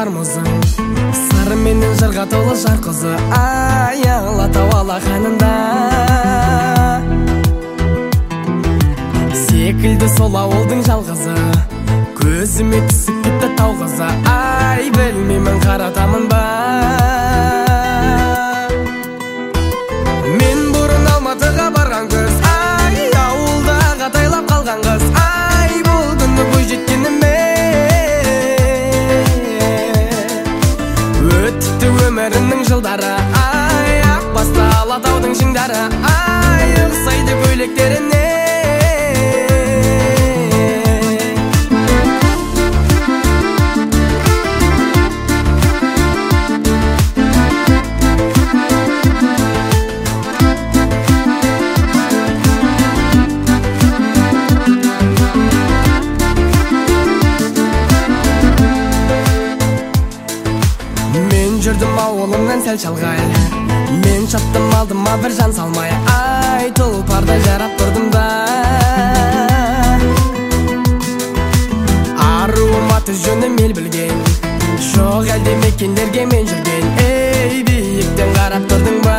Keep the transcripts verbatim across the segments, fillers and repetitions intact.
бар мұзың, сары менен жырға толы жар қызы, ай Алатау алақанында секілді сол ауылдың жалғызы, көзіме түсіп кетті тау қызы, ай білмеймін қаратамын ба. Мен бұрын Алматыға барған көз, ай ауылдағы атайлап қалған қыз, ай бұл күні бой жеткеніме өтті өмірімнің жылдары, ай ақ басты Алатаудың шыңдары, ай ұқсайды көйлектеріне. Жүрдім ауылымнан сәл шалғай, мен шаттым алдыма бір жан салмай, ай тұлпардай жарап тұрдым да. Аруым аты жөнім ел білген, жоқ әлде мекендерге мен жүрген, ей биіктен қарап тұрдың ба.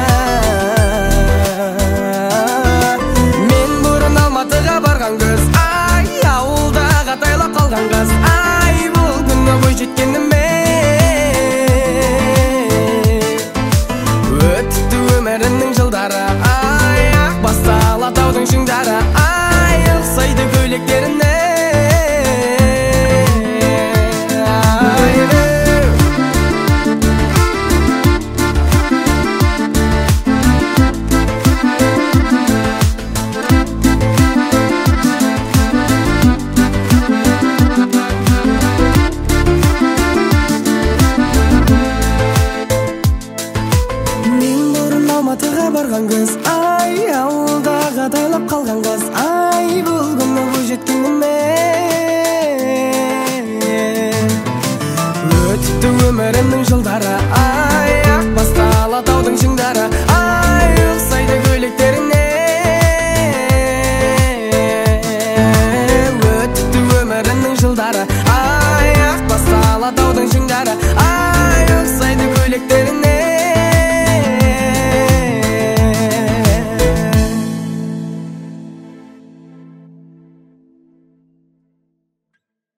Мен бұрын Алматыға барған көз, ай ауылдағы атайлап қалған қыз, ай бұл күні бой жеткеніме өмірімнің жылдары, ай ақ басты Алатаудың шыңдары, ай ұқсайды көйлектеріне. Алматыға барған қыз, ай ауылдағы атайлап қалған қыз, ай бұл күні бой жеткеніме өтті өмірімнің жылдары, ай